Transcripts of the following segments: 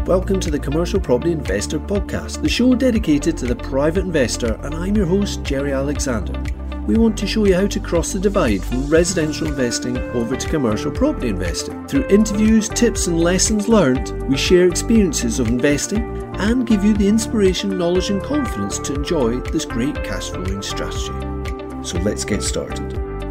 Welcome to the Commercial Property Investor Podcast, the show dedicated to the private investor, and I'm your host, Jerry Alexander. We want to show you how to cross the divide from residential investing over to commercial property investing. Through interviews, tips and lessons learned, we share experiences of investing and give you the inspiration, knowledge and confidence to enjoy this great cash flowing strategy. So let's get started.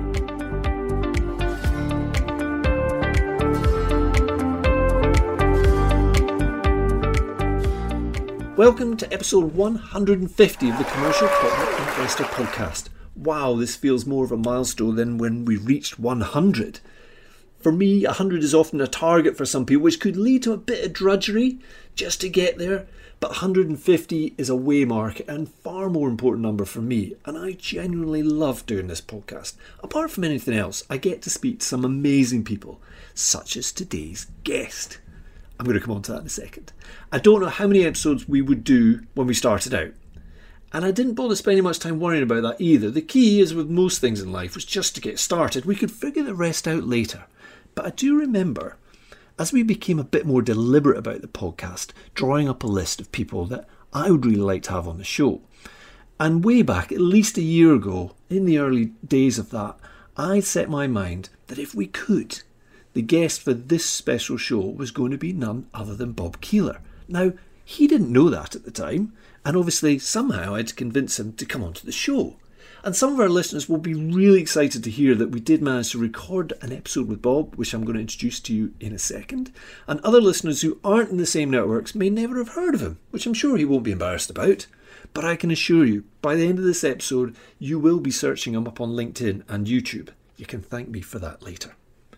Welcome to episode 150 of the Commercial Property Investor Podcast. Wow, this feels more of a milestone than when we reached 100. For me, 100 is often a target for some people, which could lead to a bit of drudgery just to get there. But 150 is a waymark and far more important number for me. And I genuinely love doing this podcast. Apart from anything else, I get to speak to some amazing people, such as today's guest. I'm going to come on to that in a second. I don't know how many episodes we would do when we started out. And I didn't bother spending much time worrying about that either. The key, as with most things in life, was just to get started. We could figure the rest out later. But I do remember, as we became a bit more deliberate about the podcast, drawing up a list of people that I would really like to have on the show. And way back, at least a year ago, in the early days of that, I set my mind that if we could, the guest for this special show was going to be none other than Bob Keeler. Now, he didn't know that at the time, and obviously somehow I had to convince him to come onto the show. And some of our listeners will be really excited to hear that we did manage to record an episode with Bob, which I'm going to introduce to you in a second. And other listeners who aren't in the same networks may never have heard of him, which I'm sure he won't be embarrassed about. But I can assure you, by the end of this episode, you will be searching him up on LinkedIn and YouTube. You can thank me for that later.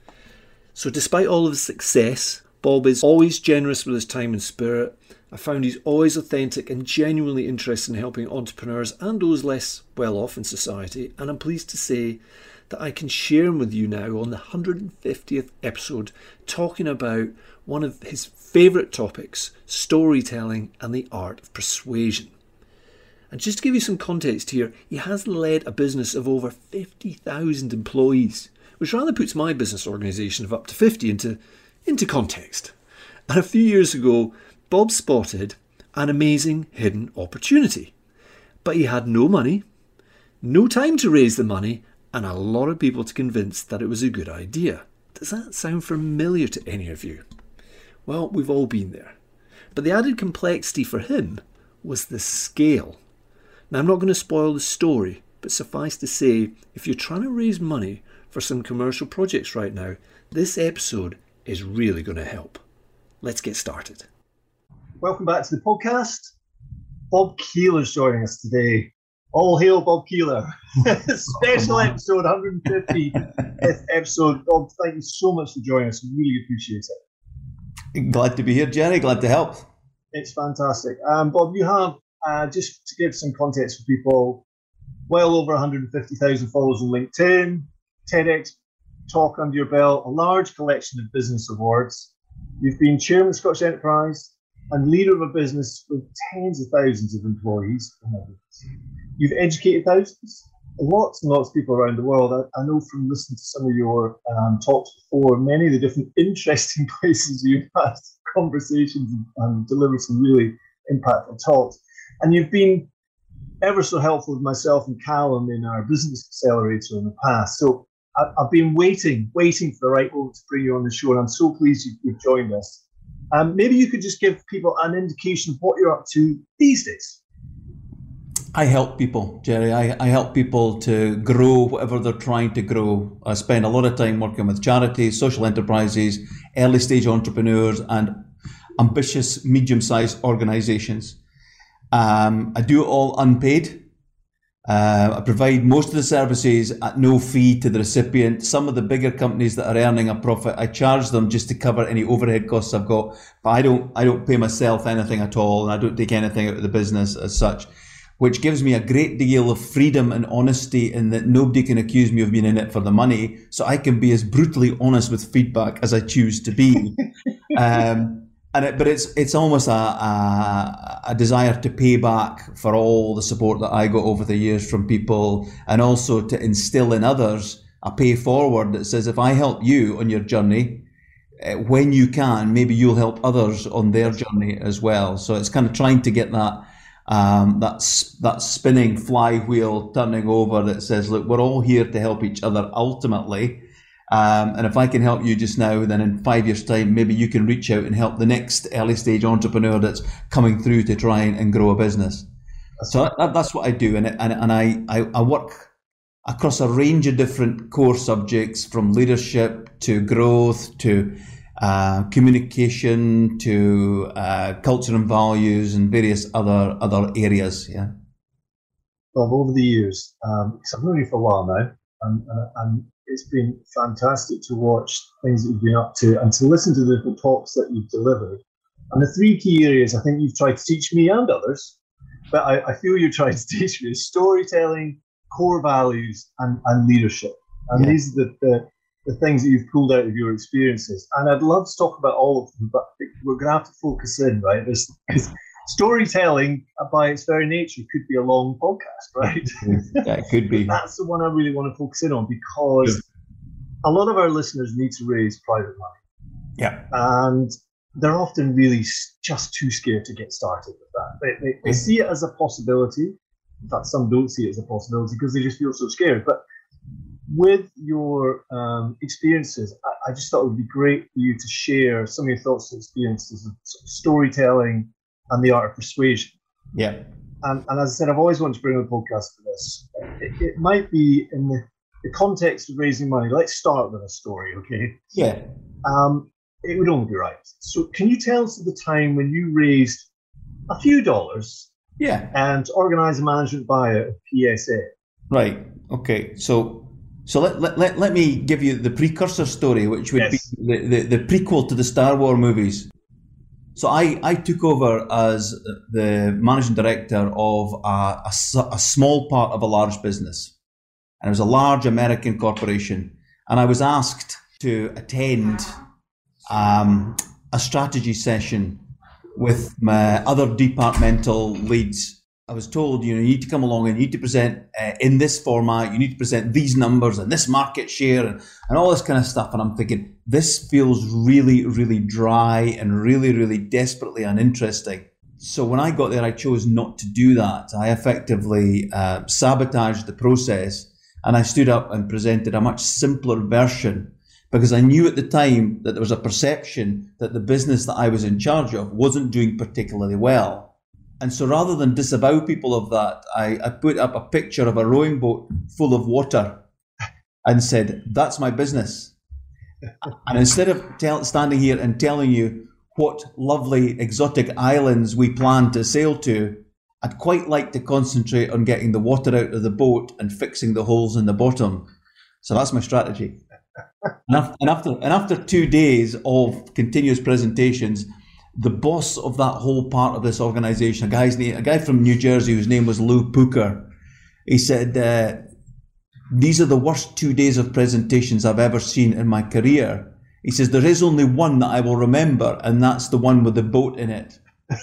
So despite all of his success, Bob is always generous with his time and spirit. I found he's always authentic and genuinely interested in helping entrepreneurs and those less well off in society. And I'm pleased to say that I can share him with you now on the 150th episode, talking about one of his favourite topics, storytelling and the art of persuasion. And just to give you some context here, he has led a business of over 50,000 employees, which rather puts my business organisation of up to 50 into context. And a few years ago, Bob spotted an amazing hidden opportunity. But he had no money, no time to raise the money, and a lot of people to convince that it was a good idea. Does that sound familiar to any of you? Well, we've all been there. But the added complexity for him was the scale. Now, I'm not going to spoil the story, but suffice to say, if you're trying to raise money for some commercial projects right now, this episode is really going to help. Let's get started. Welcome back to the podcast. Bob Keeler's joining us today. All hail Bob Keeler. Special episode 150 episode. Bob, thank you so much for joining us. We really appreciate it. Glad to be here, Jerry. Glad to help. It's fantastic. Bob, you have, just to give some context for people, well over 150,000 followers on LinkedIn, TEDx talk under your belt, a large collection of business awards. You've been chairman of Scottish Enterprise and leader of a business with tens of thousands of employees. You've educated thousands, lots and lots of people around the world. I know from listening to some of your talks before, many of the different interesting places you've had conversations and delivered some really impactful talks. And you've been ever so helpful with myself and Callum in our business accelerator in the past. So I've been waiting for the right moment to bring you on the show, and I'm so pleased you've joined us. Maybe you could just give people an indication of what you're up to these days. I help people, Jerry. I help people to grow whatever they're trying to grow. I spend a lot of time working with charities, social enterprises, early stage entrepreneurs, and ambitious medium-sized organizations. I do it all unpaid. I provide most of the services at no fee to the recipient. Some of the bigger companies that are earning a profit, I charge them just to cover any overhead costs I've got. But I don't pay myself anything at all, and I don't take anything out of the business as such, which gives me a great deal of freedom and honesty in that nobody can accuse me of being in it for the money. So I can be as brutally honest with feedback as I choose to be. But it's almost a desire to pay back for all the support that I got over the years from people, and also to instill in others a pay forward that says, if I help you on your journey, when you can, maybe you'll help others on their journey as well. So it's kind of trying to get that spinning flywheel turning over that says, look, we're all here to help each other ultimately. And if I can help you just now, then in 5 years' time, maybe you can reach out and help the next early stage entrepreneur that's coming through to try and grow a business. So that's what I do. And I work across a range of different core subjects, from leadership to growth to communication to culture and values and various other areas. Yeah. Well, over the years, because I've known you for a while now, and it's been fantastic to watch things that you've been up to and to listen to the different talks that you've delivered. And the three key areas I think you've tried to teach me and others, but I feel you're trying to teach me, is storytelling, core values, and leadership. And these are the things that you've pulled out of your experiences. And I'd love to talk about all of them, but we're going to have to focus in, right? Because storytelling, by its very nature, could be a long podcast, right? Yeah, it could be. That's the one I really want to focus in on, because a lot of our listeners need to raise private money. Yeah. And they're often really just too scared to get started with that. They see it as a possibility. In fact, some don't see it as a possibility because they just feel so scared. But with your experiences, I just thought it would be great for you to share some of your thoughts and experiences of storytelling and the art of persuasion. Yeah. And as I said, I've always wanted to bring on a podcast for this. It might be in the context of raising money. Let's start with a story, okay? Yeah. It would only be right. So can you tell us the time when you raised a few dollars and organize a management buyout of PSA? Right. Okay. So let me give you the precursor story, which would be the prequel to the Star Wars movies. So I took over as the managing director of a small part of a large business. And it was a large American corporation. And I was asked to attend a strategy session with my other departmental leads. I was told, you need to come along and you need to present in this format, you need to present these numbers and this market share and all this kind of stuff. And I'm thinking, this feels really, really dry and really, really desperately uninteresting. So when I got there, I chose not to do that. I effectively sabotaged the process, and I stood up and presented a much simpler version, because I knew at the time that there was a perception that the business that I was in charge of wasn't doing particularly well. And so rather than disavow people of that, I put up a picture of a rowing boat full of water and said, that's my business. And instead of standing here and telling you what lovely exotic islands we plan to sail to, I'd quite like to concentrate on getting the water out of the boat and fixing the holes in the bottom. So that's my strategy. And after 2 days of continuous presentations, the boss of that whole part of this organization, a guy from New Jersey whose name was Lou Pooker, he said, these are the worst 2 days of presentations I've ever seen in my career. He says, there is only one that I will remember, and that's the one with the boat in it.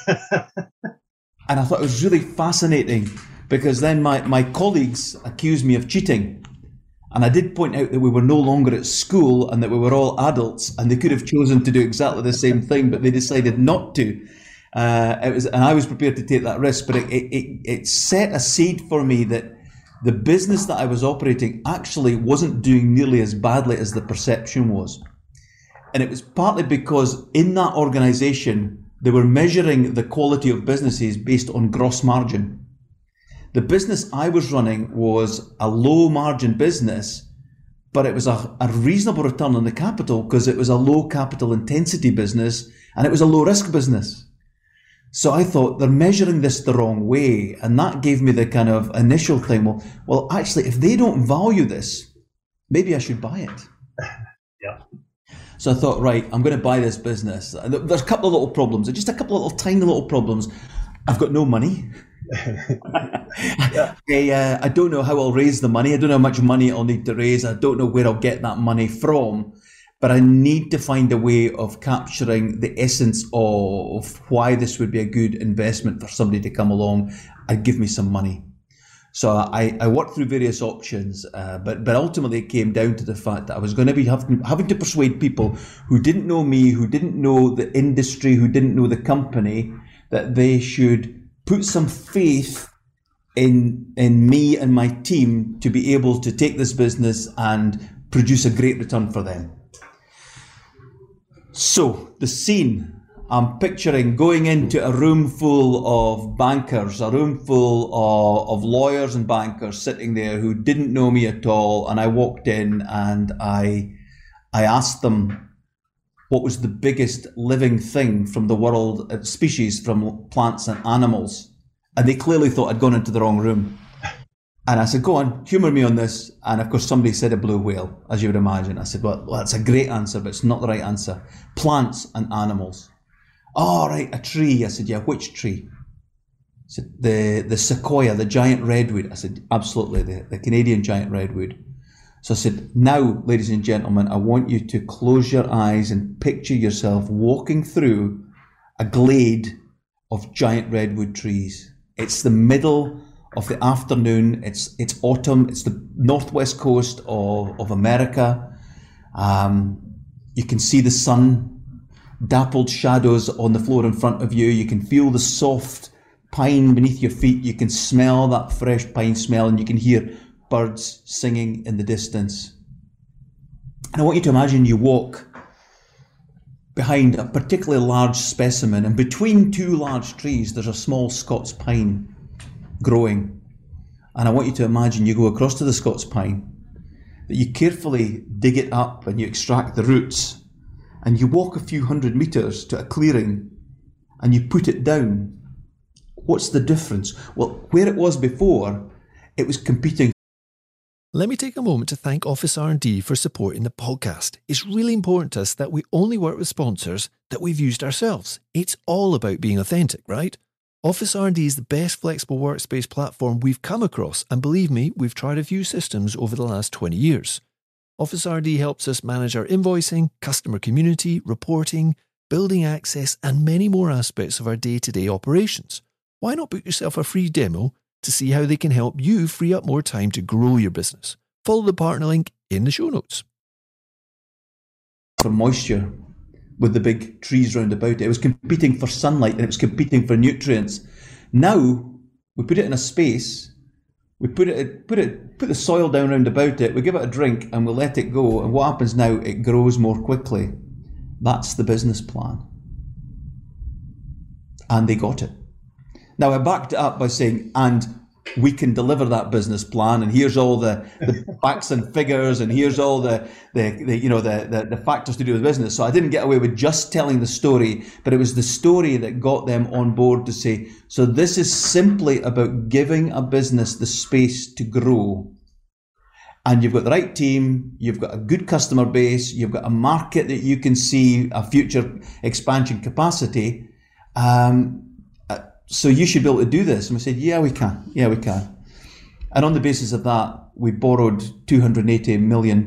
And I thought it was really fascinating, because then my colleagues accused me of cheating. And I did point out that we were no longer at school and that we were all adults, and they could have chosen to do exactly the same thing, but they decided not to. And I was prepared to take that risk, but it set a seed for me that the business that I was operating actually wasn't doing nearly as badly as the perception was. And it was partly because in that organization, they were measuring the quality of businesses based on gross margin. The business I was running was a low margin business, but it was a reasonable return on the capital because it was a low capital intensity business and it was a low risk business. So I thought they're measuring this the wrong way. And that gave me the kind of initial thing, well, actually, if they don't value this, maybe I should buy it. Yeah. So I thought, right, I'm going to buy this business. There's a couple of little problems, just a couple of little tiny little problems. I've got no money. I don't know how I'll raise the money. I don't know how much money I'll need to raise. I don't know where I'll get that money from. But I need to find a way of capturing the essence of why this would be a good investment for somebody to come along and give me some money. So I worked through various options, but ultimately it came down to the fact that I was going to be having to persuade people who didn't know me, who didn't know the industry, who didn't know the company, that they should put some faith in me and my team to be able to take this business and produce a great return for them. So the scene, I'm picturing going into a room full of bankers, a room full of lawyers and bankers sitting there who didn't know me at all. And I walked in and I asked them what was the biggest living thing from the world, species from plants and animals. And they clearly thought I'd gone into the wrong room. And I said, go on, humour me on this. And of course, somebody said a blue whale, as you would imagine. I said, well, that's a great answer, but it's not the right answer. Plants and animals. Oh, right, a tree. I said, yeah, which tree? I said, the sequoia, the giant redwood. I said, absolutely, the Canadian giant redwood. So I said, now, ladies and gentlemen, I want you to close your eyes and picture yourself walking through a glade of giant redwood trees. It's the middle of the afternoon. It's autumn. It's the northwest coast of America. You can see the sun, dappled shadows on the floor in front of you. You can feel the soft pine beneath your feet. You can smell that fresh pine smell, and you can hear birds singing in the distance. And I want you to imagine you walk behind a particularly large specimen, and between two large trees there's a small Scots pine growing. And I want you to imagine you go across to the Scots pine, that you carefully dig it up and you extract the roots, and you walk a few hundred meters to a clearing and you put it down. What's the difference? Well, where it was before, it was competing. Let me take a moment to thank Office R&D for supporting the podcast. It's really important to us that we only work with sponsors that we've used ourselves. It's all about being authentic, right? Office R&D is the best flexible workspace platform we've come across, and believe me, we've tried a few systems over the last 20 years. Office R&D helps us manage our invoicing, customer community, reporting, building access, and many more aspects of our day-to-day operations. Why not book yourself a free demo to see how they can help you free up more time to grow your business? Follow the partner link in the show notes. For moisture with the big trees round about it. It was competing for sunlight and it was competing for nutrients. Now we put it in a space, we put the soil down round about it, we give it a drink and we let it go, and what happens now? It grows more quickly. That's the business plan. And they got it. Now I backed it up by saying, and we can deliver that business plan, and here's all the facts and figures, and here's all the factors to do with business. So I didn't get away with just telling the story, but it was the story that got them on board to say, so this is simply about giving a business the space to grow. And you've got the right team, you've got a good customer base, you've got a market that you can see a future expansion capacity. So you should be able to do this. And we said, yeah, we can. And on the basis of that, we borrowed $280 million.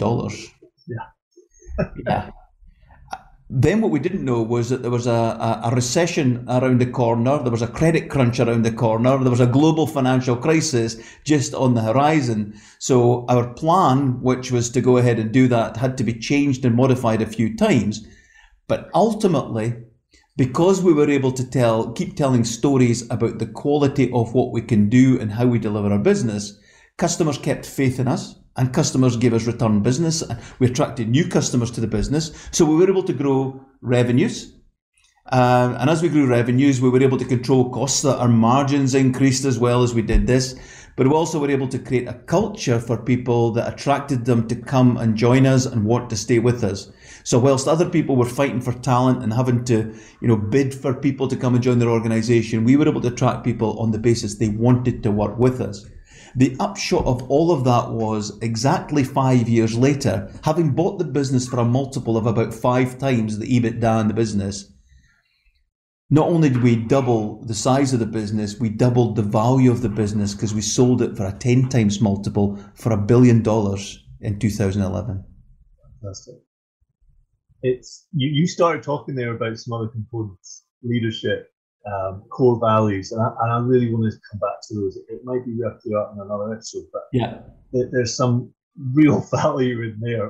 Yeah. Then what we didn't know was that there was a recession around the corner. There was a credit crunch around the corner. There was a global financial crisis just on the horizon. So our plan, which was to go ahead and do that, had to be changed and modified a few times. But ultimately, because we were able to keep telling stories about the quality of what we can do and how we deliver our business, customers kept faith in us, and customers gave us return business. We attracted new customers to the business, so we were able to grow revenues. And as we grew revenues, we were able to control costs, that our margins increased as well as we did this. But we also were able to create a culture for people that attracted them to come and join us and want to stay with us. So whilst other people were fighting for talent and having to, bid for people to come and join their organization, we were able to attract people on the basis they wanted to work with us. The upshot of all of that was exactly 5 years later, having bought the business for a multiple of about 5 times the EBITDA in the business, not only did we double the size of the business, we doubled the value of the business because we sold it for a 10 times multiple for $1 billion in 2011. Fantastic. You started talking there about some other components, leadership, core values, and I really want to come back to those. It might be worth doing that in another episode, but Yeah. there's some real value in there.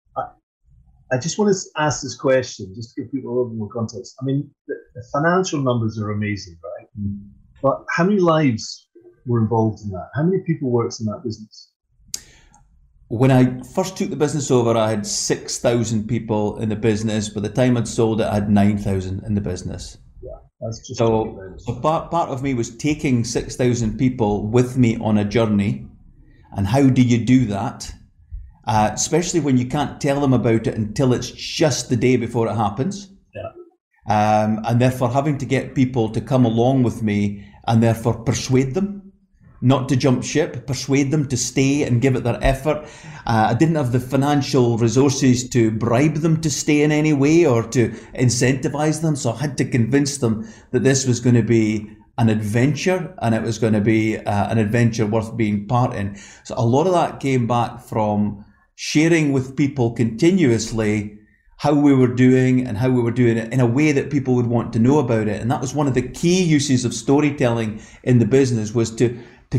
I just want to ask this question, just to give people a little more context. I mean, the financial numbers are amazing, right? But how many lives were involved in that? How many people worked in that business? When I first took the business over, I had 6,000 people in the business. By the time I'd sold it, I had 9,000 in the business. Yeah, that's just so part of me was taking 6,000 people with me on a journey. And how do you do that? Especially when you can't tell them about it until it's just the day before it happens. Yeah. And therefore having to get people to come along with me and therefore persuade them not to jump ship, persuade them to stay and give it their effort. I didn't have the financial resources to bribe them to stay in any way or to incentivize them. So I had to convince them that this was going to be an adventure and it was going to be an adventure worth being part in. So a lot of that came back from sharing with people continuously how we were doing and how we were doing it in a way that people would want to know about it. And that was one of the key uses of storytelling in the business, was to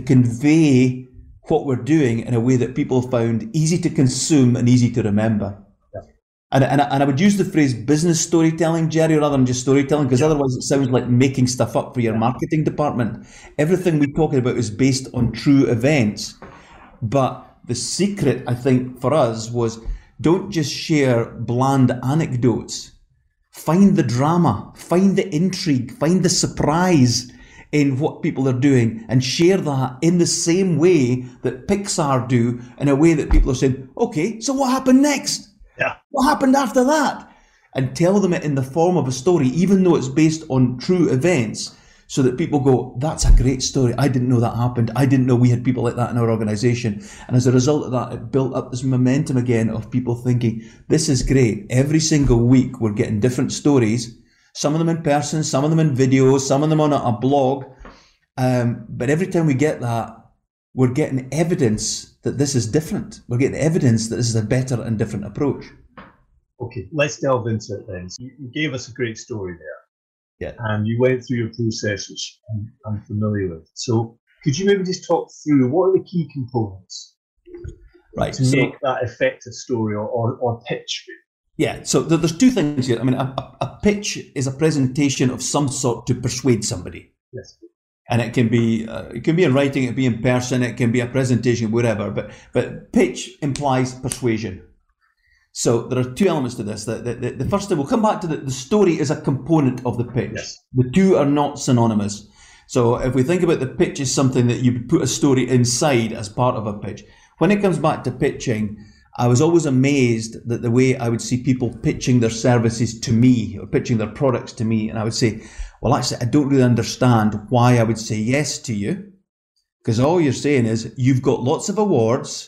convey what we're doing in a way that people found easy to consume and easy to remember. Yeah. And I would use the phrase business storytelling, Jerry, rather than just storytelling, because otherwise it sounds like making stuff up for your marketing department. Everything we're talking about is based on true events. But the secret, I think, for us was, don't just share bland anecdotes. Find the drama, find the intrigue, find the surprise in what people are doing, and share that in the same way that Pixar do, in a way that people are saying, okay, so what happened next? Yeah. What happened after that? And tell them it in the form of a story, even though it's based on true events, so that people go, that's a great story. I didn't know that happened. I didn't know we had people like that in our organization. And as a result of that, it built up this momentum again of people thinking, this is great. Every single week we're getting different stories, some of them in person, some of them in videos, some of them on a blog. But every time we get that, we're getting evidence that this is different. We're getting evidence that this is a better and different approach. Okay, let's delve into it then. So you gave us a great story there. Yeah. And you went through your process, which I'm familiar with. So could you maybe just talk through what are the key components to make that effective story or pitch? Yeah, so there's two things here. I mean, a pitch is a presentation of some sort to persuade somebody. Yes. And it can be in writing, it can be in person, it can be a presentation, whatever. But pitch implies persuasion. So there are two elements to this. The first thing, we'll come back to the story is a component of the pitch. Yes. The two are not synonymous. So if we think about the pitch as something that you put a story inside as part of a pitch, when it comes back to pitching, I was always amazed that the way I would see people pitching their services to me or pitching their products to me, and I would say, well, actually, I don't really understand why I would say yes to you, because all you're saying is you've got lots of awards,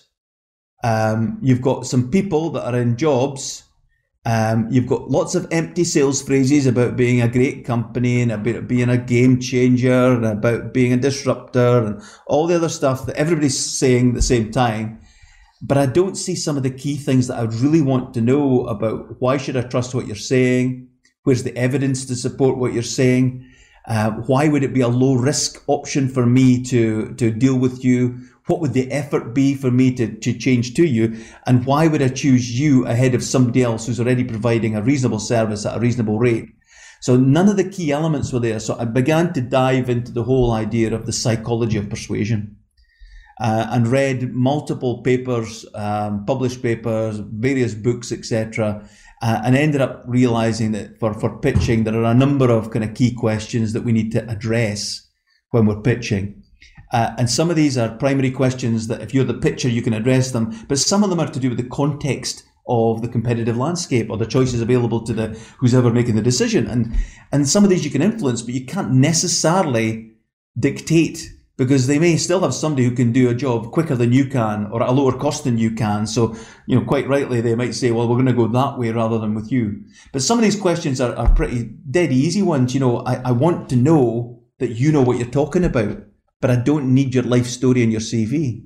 you've got some people that are in jobs, you've got lots of empty sales phrases about being a great company and about being a game changer and about being a disruptor and all the other stuff that everybody's saying at the same time. But I don't see some of the key things that I would really want to know about. Why should I trust what you're saying? Where's the evidence to support what you're saying? Why would it be a low risk option for me to deal with you? What would the effort be for me to change to you? And why would I choose you ahead of somebody else who's already providing a reasonable service at a reasonable rate? So none of the key elements were there. So I began to dive into the whole idea of the psychology of persuasion. And read multiple papers, published papers, various books, etc., and ended up realizing that for pitching, there are a number of kind of key questions that we need to address when we're pitching. And some of these are primary questions that if you're the pitcher, you can address them, but some of them are to do with the context of the competitive landscape or the choices available to who's ever making the decision. And some of these you can influence, but you can't necessarily dictate, because they may still have somebody who can do a job quicker than you can or at a lower cost than you can. So, quite rightly, they might say, well, we're going to go that way rather than with you. But some of these questions are pretty dead easy ones. I want to know that you know what you're talking about, but I don't need your life story in your CV.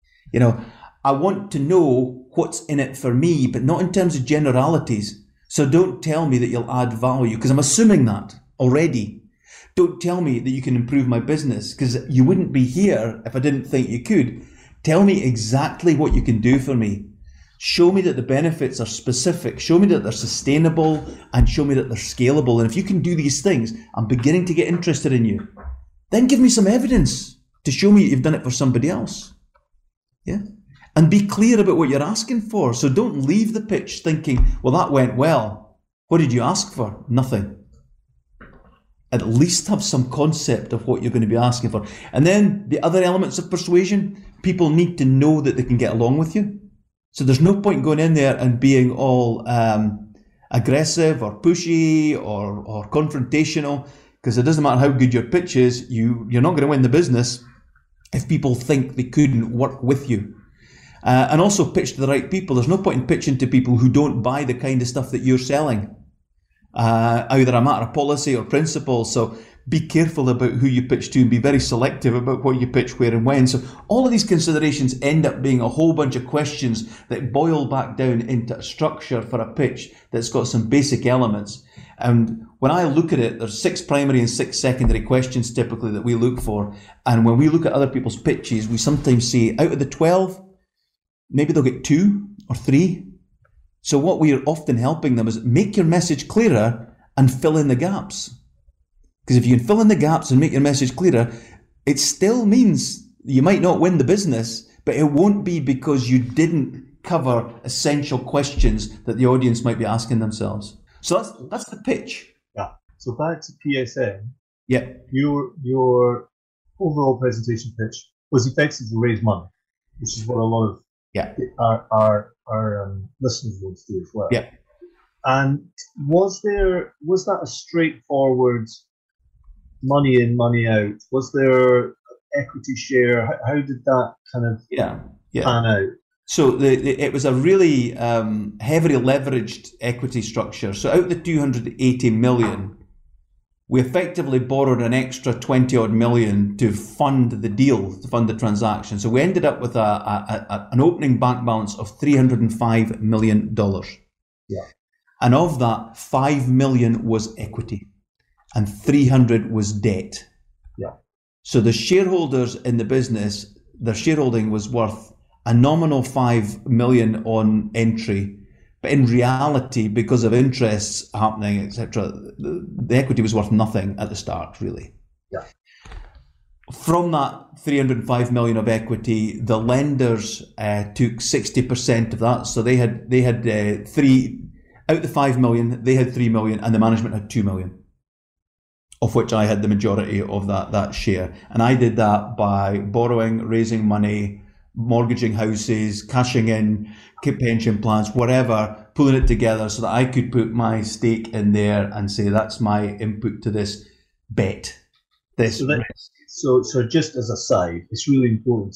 I want to know what's in it for me, but not in terms of generalities. So don't tell me that you'll add value, because I'm assuming that already. Don't tell me that you can improve my business, because you wouldn't be here if I didn't think you could. Tell me exactly what you can do for me. Show me that the benefits are specific. Show me that they're sustainable, and show me that they're scalable. And if you can do these things, I'm beginning to get interested in you. Then give me some evidence to show me that you've done it for somebody else. Yeah. And be clear about what you're asking for. So don't leave the pitch thinking, well, that went well. What did you ask for? Nothing. At least have some concept of what you're going to be asking for. And then the other elements of persuasion, people need to know that they can get along with you. So there's no point going in there and being all aggressive or pushy or confrontational, because it doesn't matter how good your pitch is, you're not going to win the business if people think they couldn't work with you. And also pitch to the right people. There's no point in pitching to people who don't buy the kind of stuff that you're selling. Either a matter of policy or principle. So be careful about who you pitch to and be very selective about what you pitch, where and when. So all of these considerations end up being a whole bunch of questions that boil back down into a structure for a pitch that's got some basic elements. And when I look at it, there's 6 primary and 6 secondary questions typically that we look for. And when we look at other people's pitches, we sometimes say out of the 12, maybe they'll get 2 or 3. So what we are often helping them is make your message clearer and fill in the gaps. Because if you can fill in the gaps and make your message clearer, it still means you might not win the business, but it won't be because you didn't cover essential questions that the audience might be asking themselves. So that's the pitch. Yeah. So back to PSN. Yeah. Your overall presentation pitch was effectively to raise money, which is what a lot of our listeners want to do as well. Yeah. And was that a straightforward money in, money out? Was there equity share? How did that kind of pan out? So it was a really heavily leveraged equity structure. So out of the 280 million, we effectively borrowed an extra 20 odd million to fund the deal, to fund the transaction. So we ended up with an opening bank balance of $305 million. Yeah. And of that, 5 million was equity and 300 was debt. Yeah. So the shareholders in the business, their shareholding was worth a nominal 5 million on entry, but in reality, because of interests happening, etc., the equity was worth nothing at the start, really. Yeah. From that 305 million of equity, the lenders took 60% of that. So they had 3 out of the 5 million, they had 3 million, and the management had 2 million, of which I had the majority of that share. And I did that by borrowing, raising money, mortgaging houses, cashing in, pension plans, whatever, pulling it together so that I could put my stake in there and say, that's my input to this bet. So just as a side, it's really important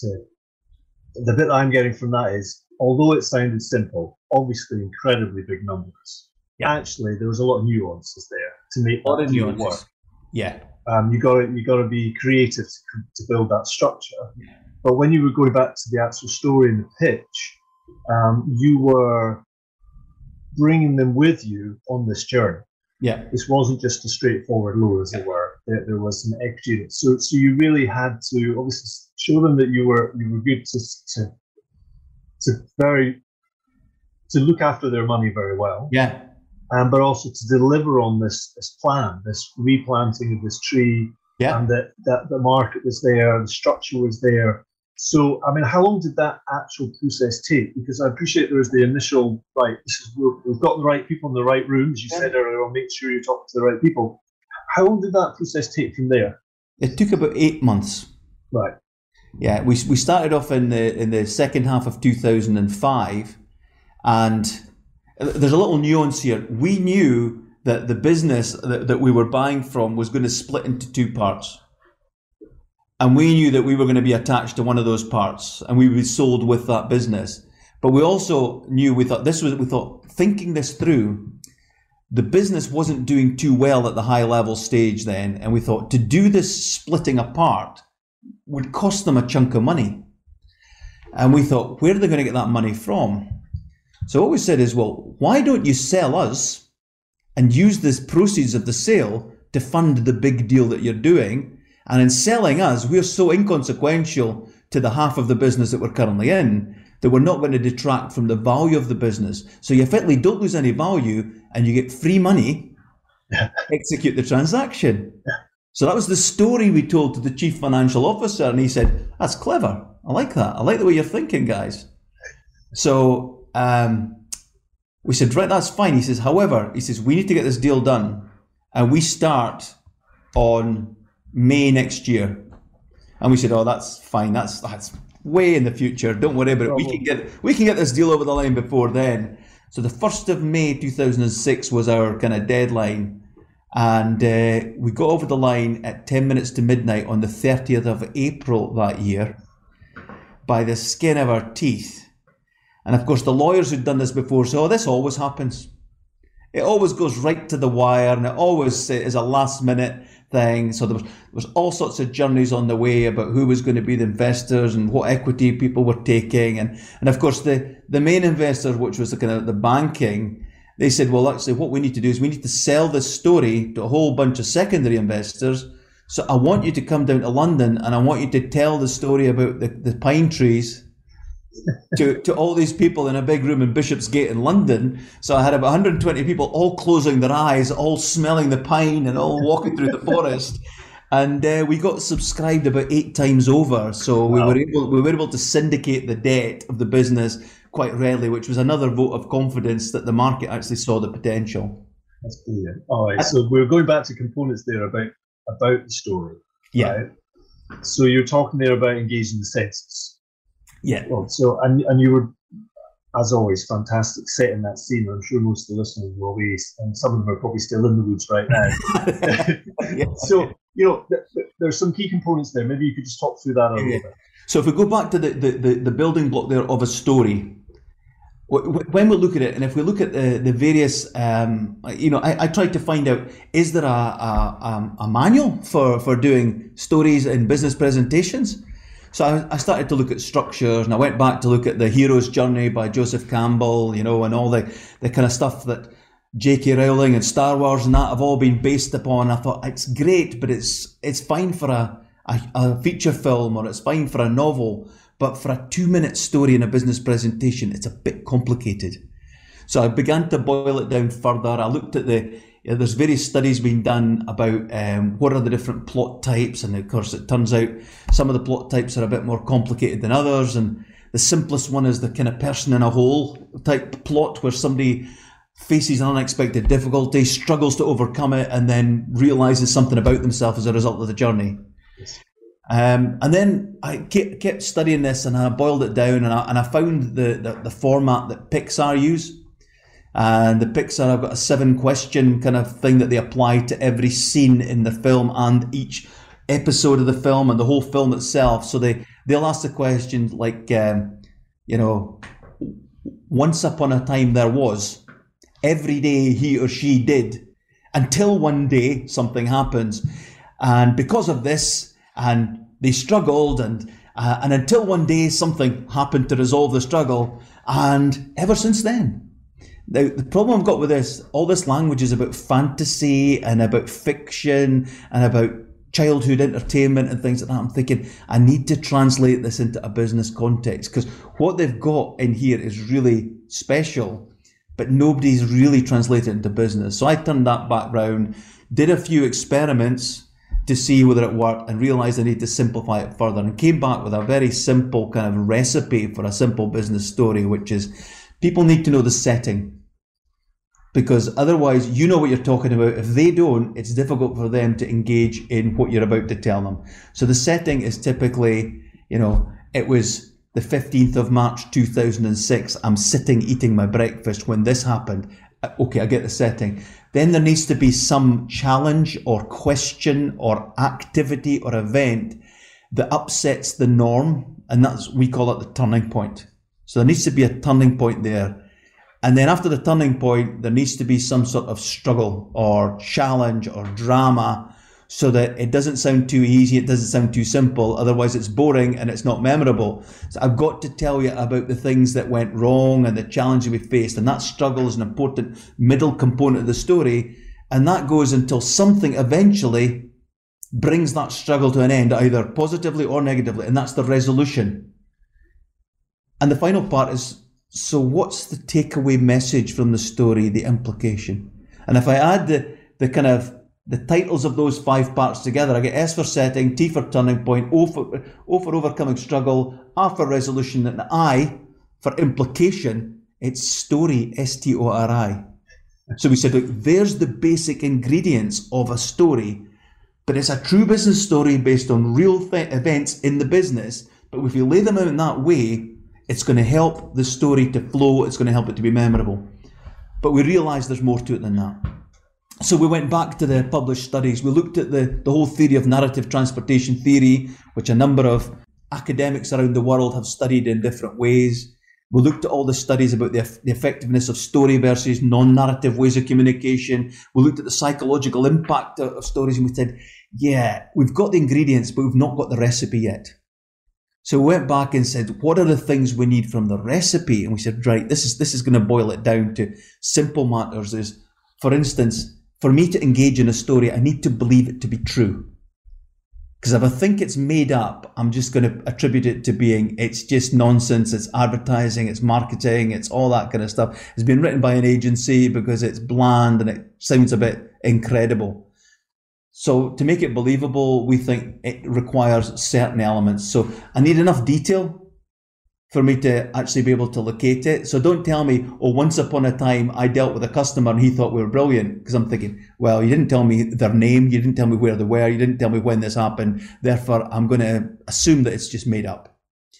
the bit I'm getting from that is, although it sounded simple, obviously incredibly big numbers. Yeah. Actually, there was a lot of nuances there to make that deal work. Yeah. You got to be creative to build that structure. Yeah. But when you were going back to the actual story and the pitch, you were bringing them with you on this journey. Yeah. This wasn't just a straightforward loan, as it were. There was some equity in it. So you really had to obviously show them that you were good to look after their money very well. Yeah. But also to deliver on this plan, this replanting of this tree. Yeah. And that the market was there, the structure was there. So, I mean, how long did that actual process take? Because I appreciate there was the initial, right, we've got the right people in the right rooms. You said earlier, I'll make sure you're talking to the right people. How long did that process take from there? It took about 8 months. Right. Yeah, we started off in the second half of 2005, and there's a little nuance here. We knew that the business that we were buying from was going to split into 2 parts. And we knew that we were going to be attached to one of those parts and we would be sold with that business. But we also knew, we thought thinking this through, the business wasn't doing too well at the high level stage then. And we thought to do this splitting apart would cost them a chunk of money. And we thought, where are they going to get that money from? So what we said is, well, why don't you sell us and use the proceeds of the sale to fund the big deal that you're doing. And in selling us, we're so inconsequential to the half of the business that we're currently in that we're not going to detract from the value of the business. So you effectively don't lose any value and you get free money to execute the transaction. So that was the story we told to the chief financial officer. And he said, that's clever. I like that. I like the way you're thinking, guys. So we said, right, that's fine. He says, however, we need to get this deal done. And we start on May next year. And we said, oh, that's fine. That's way in the future. Don't worry about it. We can get this deal over the line before then. So the 1st of May 2006 was our kind of deadline. And we got over the line at 10 minutes to midnight on the 30th of April that year by the skin of our teeth. And of course, the lawyers who'd done this before said, oh, this always happens. It always goes right to the wire, and it always is a last minute thing. So there was all sorts of journeys on the way about who was going to be the investors and what equity people were taking. And of course, the main investor, which was the kind of the banking, they said, well, actually, what we need to do is we need to sell this story to a whole bunch of secondary investors. So I want you to come down to London and I want you to tell the story about the pine trees to all these people in a big room in Bishopsgate in London. So I had about 120 people all closing their eyes, all smelling the pine and all walking through the forest. And we got subscribed about 8 times over. So we were able to syndicate the debt of the business quite readily, which was another vote of confidence that the market actually saw the potential. That's brilliant. All right, so we're going back to components there about the story. Yeah. Right? So you're talking there about engaging the senses. Yeah. Well, so and you were, as always, fantastic setting that scene. I'm sure most of the listeners will be, and some of them are probably still in the woods right now. Yeah. So there's some key components there. Maybe you could just talk through that a little bit. So if we go back to the building block there of a story, when we look at it, and if we look at the various, I tried to find out, is there a manual for doing stories in business presentations? So I started to look at structures, and I went back to look at The Hero's Journey by Joseph Campbell, and all the kind of stuff that J.K. Rowling and Star Wars and that have all been based upon. I thought, it's great, but it's fine for a feature film, or it's fine for a novel, but for a 2-minute story in a business presentation, it's a bit complicated. So I began to boil it down further. I looked at there's various studies being done about what are the different plot types, and of course it turns out some of the plot types are a bit more complicated than others, and the simplest one is the kind of person in a hole type plot where somebody faces an unexpected difficulty, struggles to overcome it, and then realizes something about themselves as a result of the journey. Yes. And then I kept studying this, and I boiled it down, and I found the format that Pixar use. And the Pixar, I've got a 7-question kind of thing that they apply to every scene in the film and each episode of the film and the whole film itself. So they'll ask the questions like, once upon a time there was, every day he or she did, until one day something happens. And because of this, and they struggled, and until one day something happened to resolve the struggle, and ever since then. Now, the problem I've got with this, all this language is about fantasy and about fiction and about childhood entertainment and things like that. I'm thinking, I need to translate this into a business context, because what they've got in here is really special, but nobody's really translated it into business. So I turned that back round, did a few experiments to see whether it worked, and realised I need to simplify it further, and came back with a very simple kind of recipe for a simple business story, which is people need to know the setting, because otherwise you know what you're talking about. If they don't, it's difficult for them to engage in what you're about to tell them. So the setting is typically, it was the 15th of March 2006. I'm sitting eating my breakfast when this happened. Okay, I get the setting. Then there needs to be some challenge or question or activity or event that upsets the norm, and we call it the turning point. So there needs to be a turning point there. And then after the turning point, there needs to be some sort of struggle or challenge or drama, so that it doesn't sound too easy, it doesn't sound too simple, otherwise it's boring and it's not memorable. So I've got to tell you about the things that went wrong and the challenges we faced, and that struggle is an important middle component of the story. And that goes until something eventually brings that struggle to an end, either positively or negatively, and that's the resolution. And the final part is, so what's the takeaway message from the story, the implication? And if I add the kind of the titles of those 5 parts together, I get S for setting, T for turning point, O for overcoming struggle, R for resolution, and I for implication. It's story, S-T-O-R-I. So we said, look, there's the basic ingredients of a story, but it's a true business story based on real events in the business. But if you lay them out in that way, it's going to help the story to flow. It's going to help it to be memorable. But we realised there's more to it than that. So we went back to the published studies. We looked at the whole theory of narrative transportation theory, which a number of academics around the world have studied in different ways. We looked at all the studies about the effectiveness of story versus non-narrative ways of communication. We looked at the psychological impact of stories, and we said, yeah, we've got the ingredients, but we've not got the recipe yet. So we went back and said, what are the things we need from the recipe? And we said, right, this is going to boil it down to simple matters. Is, for instance, for me to engage in a story, I need to believe it to be true. Because if I think it's made up, I'm just going to attribute it to being, it's just nonsense, it's advertising, it's marketing, it's all that kind of stuff. It's been written by an agency because it's bland and it sounds a bit incredible. So to make it believable, we think it requires certain elements. So I need enough detail for me to actually be able to locate it. So don't tell me, oh, once upon a time I dealt with a customer and he thought we were brilliant. Because I'm thinking, well, you didn't tell me their name, you didn't tell me where they were, you didn't tell me when this happened. Therefore, I'm going to assume that it's just made up.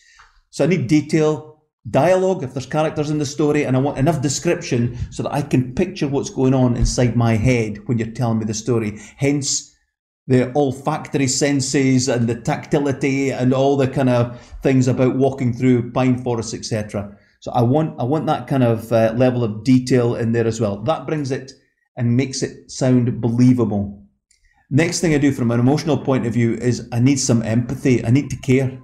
So I need detail, dialogue, if there's characters in the story, and I want enough description so that I can picture what's going on inside my head when you're telling me the story. Hence, the olfactory senses and the tactility and all the kind of things about walking through pine forests, etc. So I want that kind of level of detail in there as well. That brings it and makes it sound believable. Next thing I do from an emotional point of view is I need some empathy. I need to care.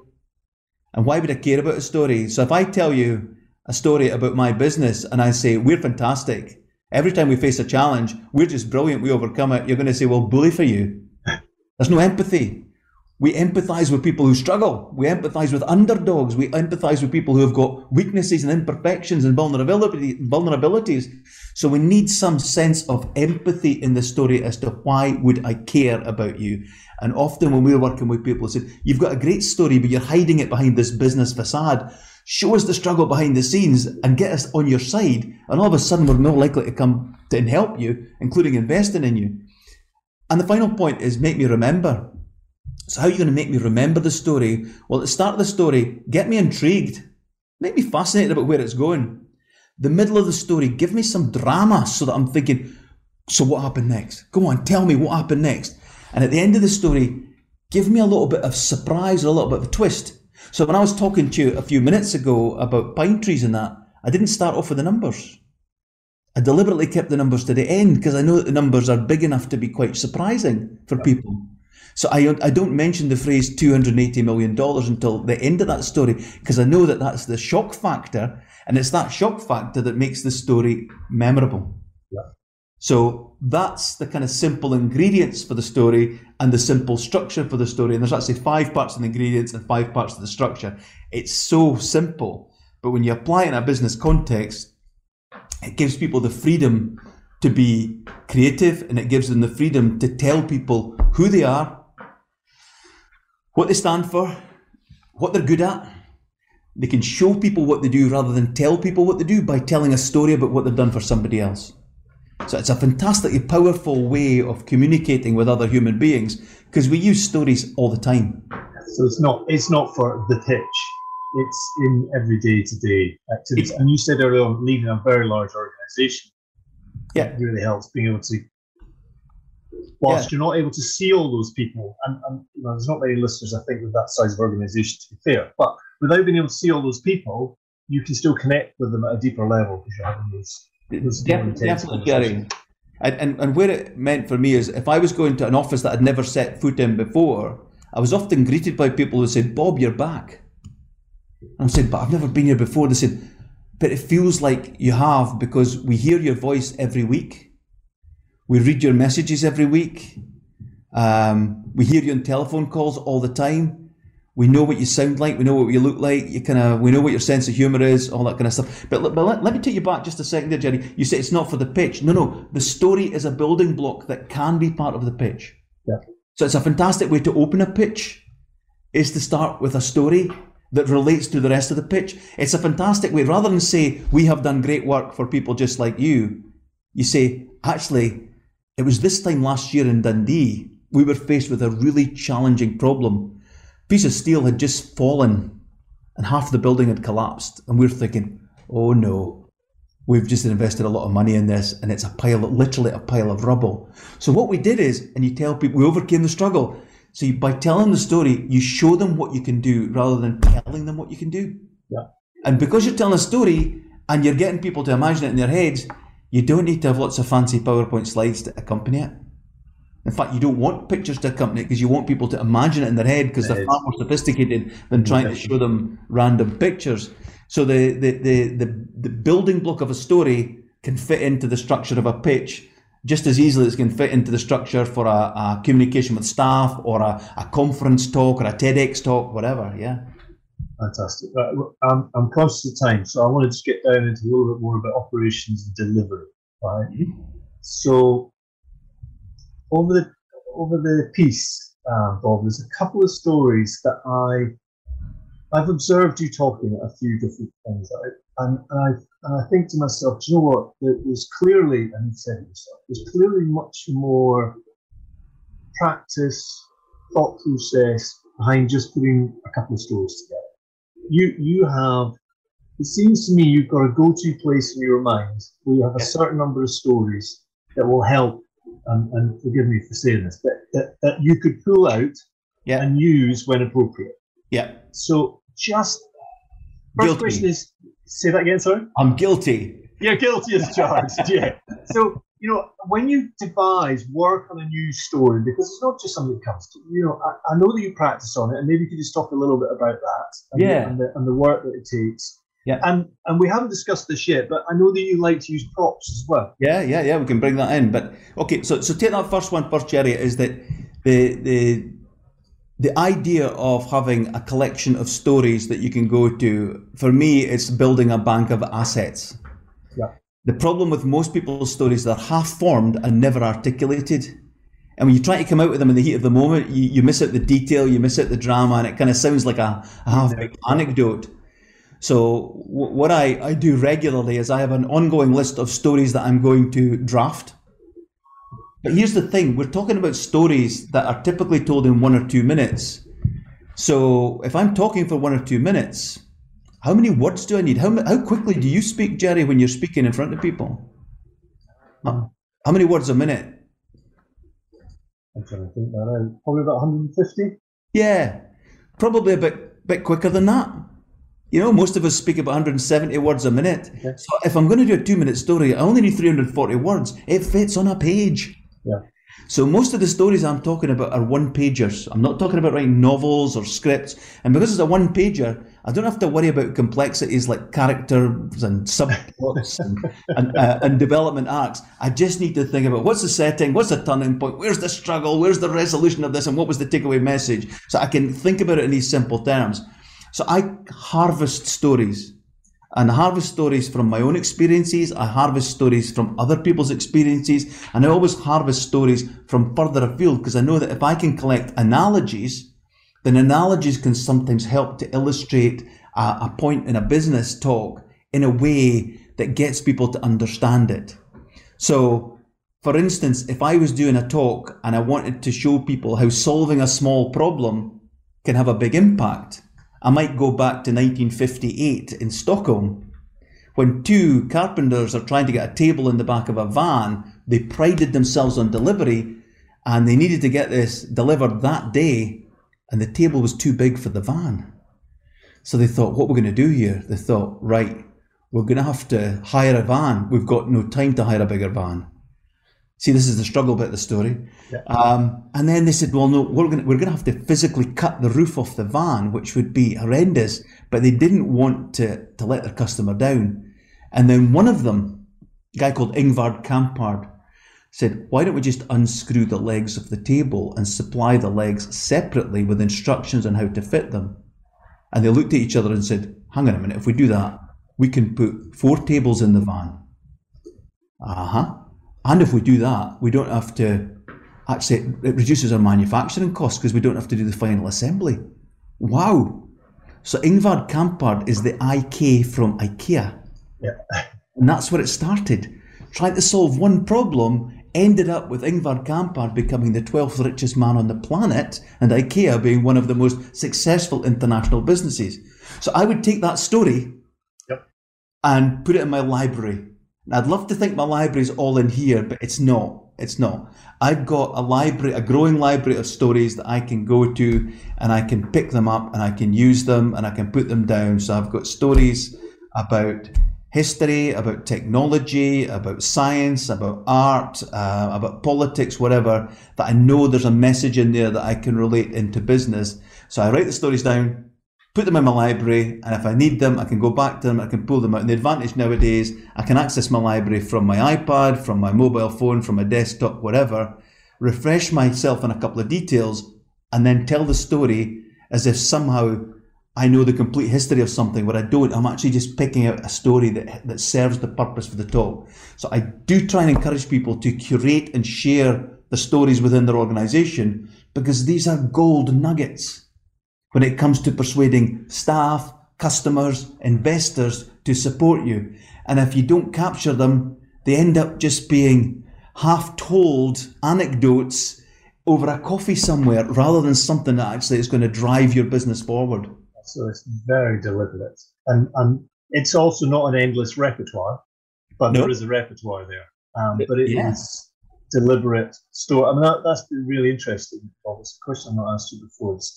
And why would I care about a story? So if I tell you a story about my business and I say, we're fantastic, every time we face a challenge, we're just brilliant, we overcome it, you're going to say, well, bully for you. There's no empathy. We empathise with people who struggle. We empathise with underdogs. We empathise with people who have got weaknesses and imperfections and vulnerabilities. So we need some sense of empathy in the story as to why would I care about you. And often when we're working with people, say, you've got a great story, but you're hiding it behind this business facade. Show us the struggle behind the scenes and get us on your side. And all of a sudden, we're more likely to come to and help you, including investing in you. And the final point is make me remember. So how are you going to make me remember the story? Well, at the start of the story, get me intrigued. Make me fascinated about where it's going. The middle of the story, give me some drama so that I'm thinking, so what happened next? Go on, tell me what happened next. And at the end of the story, give me a little bit of surprise or a little bit of a twist. So when I was talking to you a few minutes ago about pine trees and that, I didn't start off with the numbers. I deliberately kept the numbers to the end because I know that the numbers are big enough to be quite surprising for people. So I don't mention the phrase $280 million until the end of that story because I know that that's the shock factor, and it's that shock factor that makes the story memorable. Yeah. So that's the kind of simple ingredients for the story and the simple structure for the story. And there's actually 5 parts of the ingredients and 5 parts of the structure. It's so simple, but when you apply it in a business context, it gives people the freedom to be creative, and it gives them the freedom to tell people who they are, what they stand for, what they're good at. They can show people what they do rather than tell people what they do by telling a story about what they've done for somebody else. So it's a fantastically powerful way of communicating with other human beings because we use stories all the time. So it's not for the pitch. It's in everyday to-day activities. And you said earlier on, leading a very large organisation. Yeah. It really helps being able to, whilst you're not able to see all those people, and you know, there's not many listeners, I think, with that size of organisation, to be fair, but without being able to see all those people, you can still connect with them at a deeper level because you're having those definitely, Gary. And where it meant for me is if I was going to an office that I'd never set foot in before, I was often greeted by people who said, Bob, you're back. And I said, but I've never been here before. They said, but it feels like you have because we hear your voice every week. We read your messages every week. We hear you on telephone calls all the time. We know what you sound like. We know what you look like. We know what your sense of humour is, all that kind of stuff. But let me take you back just a second there, Jerry. You say it's not for the pitch. No. The story is a building block that can be part of the pitch. Yeah. So it's a fantastic way to open a pitch, is to start with a story that relates to the rest of the pitch. It's a fantastic way. Rather than say, we have done great work for people just like you, you say, actually, it was this time last year in Dundee, we were faced with a really challenging problem. A piece of steel had just fallen and half the building had collapsed. And we're thinking, oh no, we've just invested a lot of money in this and it's literally a pile of rubble. So what we did is, and you tell people, we overcame the struggle. So by telling the story, you show them what you can do rather than telling them what you can do. Yeah. And because you're telling a story and you're getting people to imagine it in their heads, you don't need to have lots of fancy PowerPoint slides to accompany it. In fact, you don't want pictures to accompany it because you want people to imagine it in their head because they're far more sophisticated than trying to show them random pictures. So the building block of a story can fit into the structure of a pitch just as easily as it can fit into the structure for a communication with staff or a conference talk or a TEDx talk, whatever. Yeah. Fantastic. I'm conscious of time, so I want to just get down into a little bit more about operations and delivery. Right. Mm-hmm. So over the piece, Bob, there's a couple of stories that I've observed you talking a few different things out, and I think to myself, do you know what? There's clearly, and you said it yourself, there's clearly much more practice, thought process behind just putting a couple of stories together. You have, it seems to me, you've got a go-to place in your mind where you have a certain number of stories that will help, and forgive me for saying this, but that you could pull out and use when appropriate. Yeah. So just, first question is, say that again, sorry? I'm guilty. You're guilty as charged, yeah. So, when you devise, work on a new story, because it's not just something that comes to you, I know that you practice on it, and maybe you could just talk a little bit about that and the work that it takes. Yeah. And we haven't discussed this yet, but I know that you like to use props as well. Yeah, we can bring that in. But okay, so take that first one first, Jerry, is that the idea of having a collection of stories that you can go to, for me, it's building a bank of assets. Yeah. The problem with most people's stories, they're half-formed and never articulated. And when you try to come out with them in the heat of the moment, you miss out the detail, you miss out the drama, and it kind of sounds like a half-baked anecdote. So what I do regularly is I have an ongoing list of stories that I'm going to draft. But here's the thing, we're talking about stories that are typically told in 1 or 2 minutes. So if I'm talking for 1 or 2 minutes, how many words do I need? How quickly do you speak, Jerry, when you're speaking in front of people? How many words a minute? I'm trying to think that out. Probably about 150? Yeah, probably a bit quicker than that. Most of us speak about 170 words a minute. Okay. So if I'm going to do a 2-minute story, I only need 340 words. It fits on a page. Yeah. So most of the stories I'm talking about are one-pagers. I'm not talking about writing novels or scripts. And because it's a one-pager, I don't have to worry about complexities like characters and subplots and development arcs. I just need to think about what's the setting, what's the turning point, where's the struggle, where's the resolution of this, and what was the takeaway message. So I can think about it in these simple terms. So I harvest stories, and I harvest stories from my own experiences. I harvest stories from other people's experiences, and I always harvest stories from further afield because I know that if I can collect analogies, then analogies can sometimes help to illustrate a point in a business talk in a way that gets people to understand it. So, for instance, if I was doing a talk and I wanted to show people how solving a small problem can have a big impact, I might go back to 1958 in Stockholm when 2 carpenters are trying to get a table in the back of a van. They prided themselves on delivery and they needed to get this delivered that day, and the table was too big for the van. So they thought, what we're going to do here? They thought, right, we're going to have to hire a van. We've got no time to hire a bigger van. See, this is the struggle bit of the story. Yeah. And then they said, well, no, we're going to have to physically cut the roof off the van, which would be horrendous. But they didn't want to let their customer down. And then one of them, a guy called Ingvar Kamprad, said, why don't we just unscrew the legs of the table and supply the legs separately with instructions on how to fit them? And they looked at each other and said, hang on a minute, if we do that, we can put 4 tables in the van. And if we do that, we don't have to, actually, it reduces our manufacturing costs because we don't have to do the final assembly. Wow. So Ingvar Kamprad is the IK from IKEA. Yeah. And that's where it started. Trying to solve one problem ended up with Ingvar Kamprad becoming the 12th richest man on the planet and IKEA being one of the most successful international businesses. So I would take that story and put it in my library. And I'd love to think my library's all in here, but it's not. It's not. I've got a library, a growing library of stories that I can go to and I can pick them up and I can use them and I can put them down. So I've got stories about history, about technology, about science, about art, about politics, whatever, that I know there's a message in there that I can relate into business. So I write the stories down, put them in my library, and if I need them, I can go back to them, I can pull them out. And the advantage nowadays, I can access my library from my iPad, from my mobile phone, from my desktop, whatever, refresh myself on a couple of details, and then tell the story as if somehow I know the complete history of something, but I don't. I'm actually just picking out a story that serves the purpose for the talk. So I do try and encourage people to curate and share the stories within their organization, because these are gold nuggets when it comes to persuading staff, customers, investors to support you. And if you don't capture them, they end up just being half-told anecdotes over a coffee somewhere rather than something that actually is going to drive your business forward. So it's very deliberate. And it's also not an endless repertoire, but there is a repertoire there. But it is deliberate story. I mean, that's been really interesting. It's a question I've not asked you before, just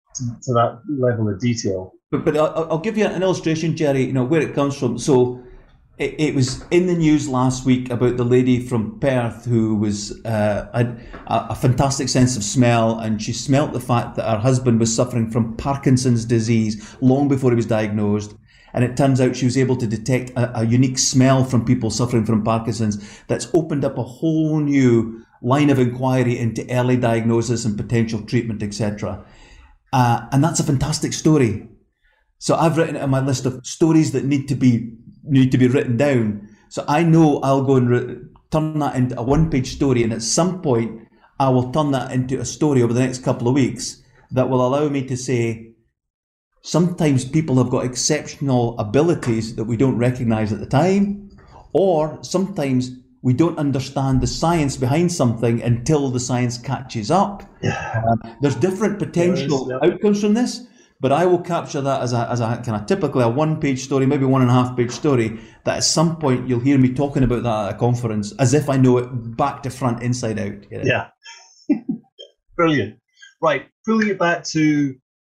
to that level of detail. But I'll give you an illustration, Jerry, where it comes from. So it was in the news last week about the lady from Perth who was had a fantastic sense of smell, and she smelt the fact that her husband was suffering from Parkinson's disease long before he was diagnosed. And it turns out she was able to detect a unique smell from people suffering from Parkinson's that's opened up a whole new line of inquiry into early diagnosis and potential treatment, etc. And that's a fantastic story. So I've written it on my list of stories that need to be written down. So I know I'll go and turn that into a one-page story, and at some point I will turn that into a story over the next couple of weeks that will allow me to say, sometimes people have got exceptional abilities that we don't recognize at the time, or sometimes we don't understand the science behind something until the science catches up. There's different potential outcomes from this, but I will capture that as a kind of typically a one-page story, maybe 1.5-page story, that at some point you'll hear me talking about that at a conference as if I know it back to front, inside out. Yeah. Brilliant. Right. Pulling it back to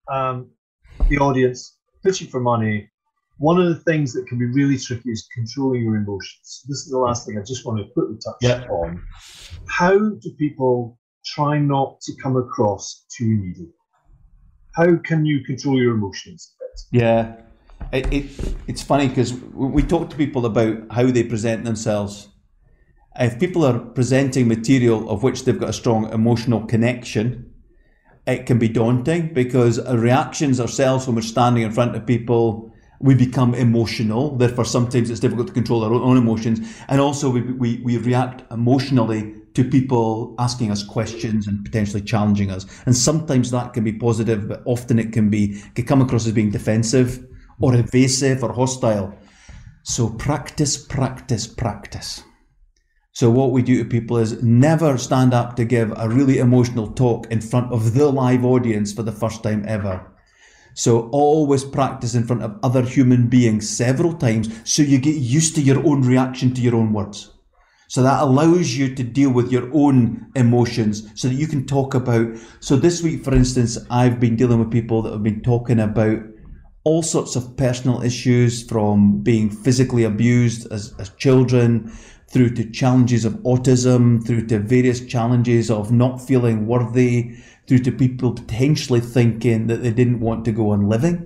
the audience, pitching for money. One of the things that can be really tricky is controlling your emotions. This is the last thing I just want to quickly touch on. How do people try not to come across too needy? How can you control your emotions? Yeah, it's funny because we talk to people about how they present themselves. If people are presenting material of which they've got a strong emotional connection, it can be daunting because our reactions ourselves when we're standing in front of people, we become emotional. Therefore, sometimes it's difficult to control our own emotions. And also we react emotionally to people asking us questions and potentially challenging us. And sometimes that can be positive, but often it can come across as being defensive or evasive or hostile. So practice, practice, practice. So what we do to people is never stand up to give a really emotional talk in front of the live audience for the first time ever. So always practice in front of other human beings several times so you get used to your own reaction to your own words. So that allows you to deal with your own emotions so that you can talk about. So this week, for instance, I've been dealing with people that have been talking about all sorts of personal issues, from being physically abused as children, through to challenges of autism, through to various challenges of not feeling worthy, through to people potentially thinking that they didn't want to go on living.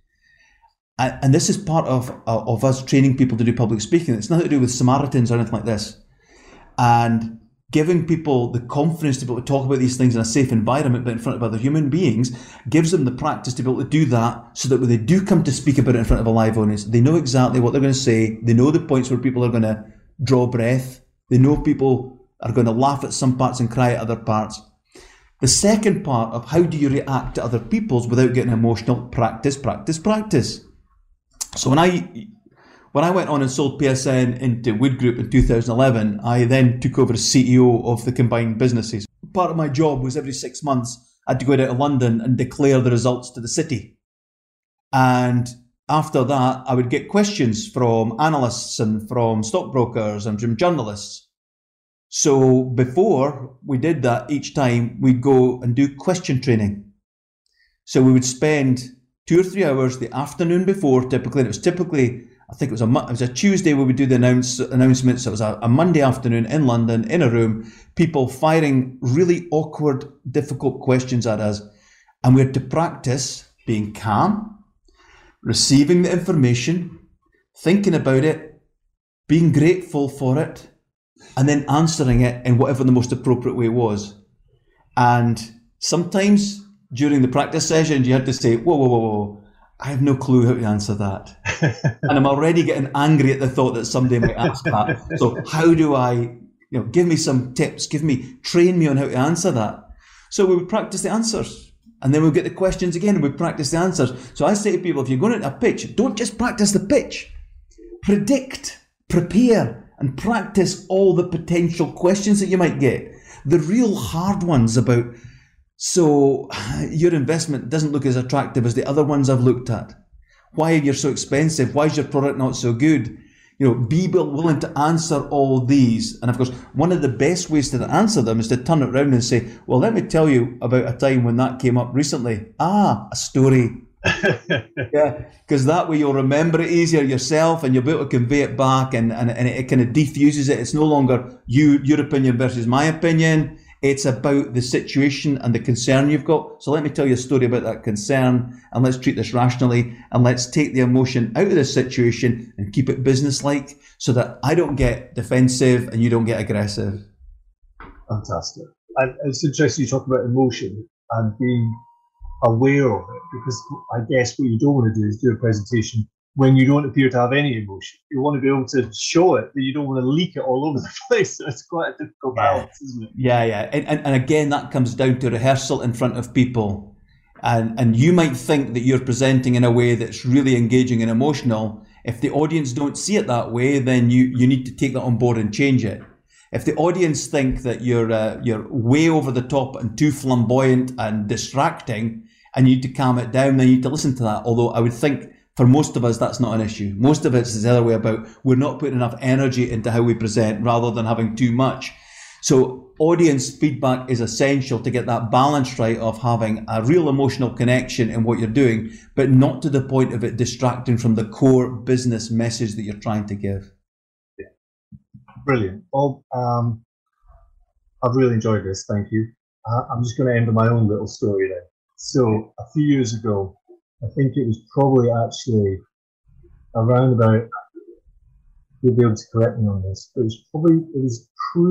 And this is part of us training people to do public speaking. It's nothing to do with Samaritans or anything like this. And giving people the confidence to be able to talk about these things in a safe environment, but in front of other human beings, gives them the practice to be able to do that, so that when they do come to speak about it in front of a live audience, they know exactly what they're going to say. They know the points where people are going to draw breath. They know people are going to laugh at some parts and cry at other parts. The second part of how do you react to other people's without getting emotional, practice. So when I went on and sold PSN into Wood Group in 2011, I then took over as CEO of the combined businesses. Part of my job was every 6 months, I had to go down to London and declare the results to the city. And after that, I would get questions from analysts and from stockbrokers and from journalists. So before we did that, each time we'd go and do question training. So we would spend 2 or 3 hours the afternoon before, typically, and it was typically, I think it was a Tuesday where we do the announcements. It was a Monday afternoon in London, in a room, people firing really awkward, difficult questions at us. And we had to practice being calm, receiving the information, thinking about it, being grateful for it, and then answering it in whatever the most appropriate way was. And sometimes during the practice sessions, you had to say, whoa, I have no clue how to answer that. And I'm already getting angry at the thought that somebody might ask that. So how do I, give me some tips, train me on how to answer that. So we would practice the answers. And then we'd get the questions again and we'd practice the answers. So I say to people, if you're going into a pitch, don't just practice the pitch. Predict, prepare, and practice all the potential questions that you might get. The real hard ones about, so your investment doesn't look as attractive as the other ones I've looked at. Why are you so expensive? Why is your product not so good? Be willing to answer all these. And of course, one of the best ways to answer them is to turn it around and say, well, let me tell you about a time when that came up recently. A story. Yeah, because that way you'll remember it easier yourself and you'll be able to convey it back and it kind of defuses it. It's no longer your opinion versus my opinion. It's about the situation and the concern you've got. So let me tell you a story about that concern and let's treat this rationally and let's take the emotion out of the situation and keep it business-like so that I don't get defensive and you don't get aggressive. Fantastic. And it's interesting you talk about emotion and being aware of it, because I guess what you don't want to do is do a presentation when you don't appear to have any emotion. You want to be able to show it, but you don't want to leak it all over the place. So it's quite a difficult balance, isn't it? Yeah. And again, that comes down to rehearsal in front of people. And you might think that you're presenting in a way that's really engaging and emotional. If the audience don't see it that way, then you need to take that on board and change it. If the audience think that you're way over the top and too flamboyant and distracting, and you need to calm it down, then you need to listen to that. Although I would think for most of us, that's not an issue. Most of it is the other way about. We're not putting enough energy into how we present rather than having too much. So audience feedback is essential to get that balance right of having a real emotional connection in what you're doing, but not to the point of it distracting from the core business message that you're trying to give. Yeah. Brilliant. Well, I've really enjoyed this. Thank you. I'm just going to end with my own little story then. So a few years ago, I think it was probably actually around about, you'll be able to correct me on this, but it was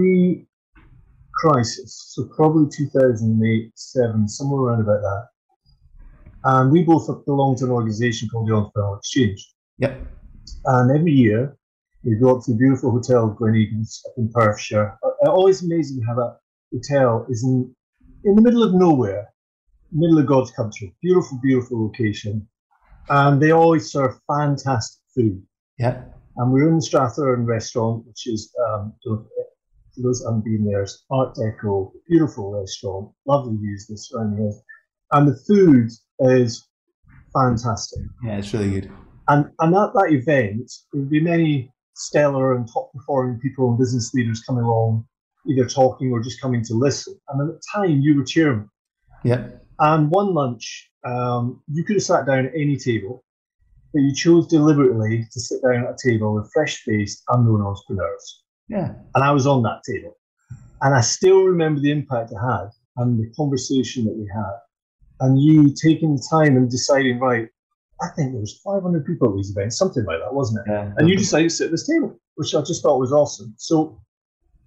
pre-crisis, so probably 2008-07, somewhere around about that. And we both belong to an organisation called the Entrepreneurial Exchange. Yep. And every year, we go up to the beautiful Hotel Gleneagles up in Perthshire. Always amazing how that hotel is in the middle of nowhere, middle of God's country. Beautiful, beautiful location. And they always serve fantastic food. Yeah. And we're in the Strathairn restaurant, which is, for those that haven't been there, it's Art Deco, beautiful restaurant, lovely views, the surrounding hills. And the food is fantastic. Yeah, it's really good. And at that event, there would be many stellar and top performing people and business leaders coming along, either talking or just coming to listen. And at the time, you were chairman. Yep. And one lunch, you could have sat down at any table, but you chose deliberately to sit down at a table with fresh-faced, unknown entrepreneurs. Yeah. And I was on that table. And I still remember the impact it had and the conversation that we had. And you taking the time and deciding, right, I think there was 500 people at these events, something like that, wasn't it? Yeah. And you decided to sit at this table, which I just thought was awesome. So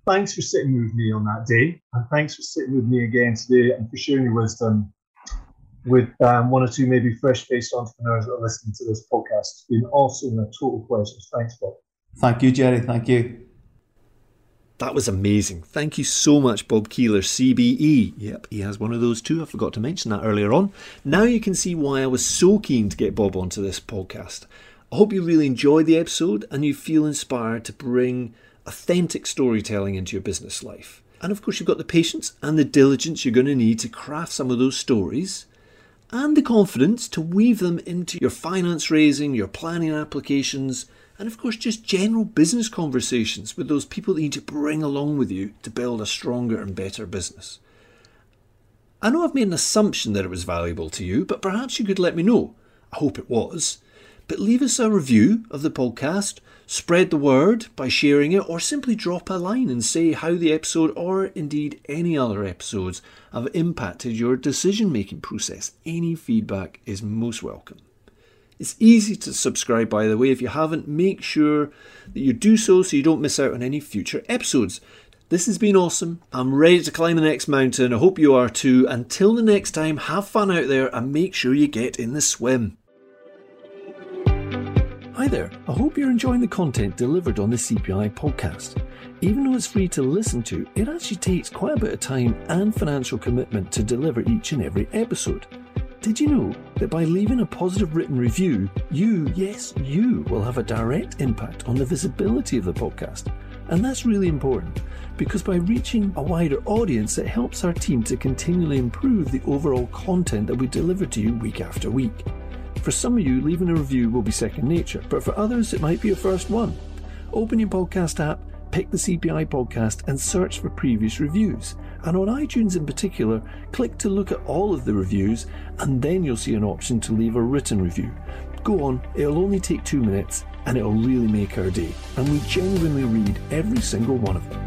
thanks for sitting with me on that day, and thanks for sitting with me again today and for sharing your wisdom with one or two maybe fresh-faced entrepreneurs that are listening to this podcast. It's been awesome and a total pleasure. Thanks, Bob. Thank you, Jerry. Thank you. That was amazing. Thank you so much, Bob Keeler, CBE. Yep, he has one of those too. I forgot to mention that earlier on. Now you can see why I was so keen to get Bob onto this podcast. I hope you really enjoyed the episode and you feel inspired to bring authentic storytelling into your business life. And of course, you've got the patience and the diligence you're going to need to craft some of those stories, and the confidence to weave them into your finance raising, your planning applications, and of course just general business conversations with those people that you need to bring along with you to build a stronger and better business. I know I've made an assumption that it was valuable to you, but perhaps you could let me know. I hope it was. But leave us a review of the podcast, spread the word by sharing it, or simply drop a line and say how the episode, or indeed any other episodes, have impacted your decision-making process. Any feedback is most welcome. It's easy to subscribe, by the way. If you haven't, make sure that you do so you don't miss out on any future episodes. This has been awesome. I'm ready to climb the next mountain. I hope you are too. Until the next time, have fun out there and make sure you get in the swim. Hi there. I hope you're enjoying the content delivered on the CPI podcast. Even though it's free to listen to, it actually takes quite a bit of time and financial commitment to deliver each and every episode. Did you know that by leaving a positive written review, you, yes, you, will have a direct impact on the visibility of the podcast? And that's really important, because by reaching a wider audience, it helps our team to continually improve the overall content that we deliver to you week after week. For some of you, leaving a review will be second nature, but for others, it might be your first one. Open your podcast app, pick the CPI podcast and search for previous reviews. And on iTunes in particular, click to look at all of the reviews, and then you'll see an option to leave a written review. Go on, it'll only take 2 minutes and it'll really make our day. And we genuinely read every single one of them.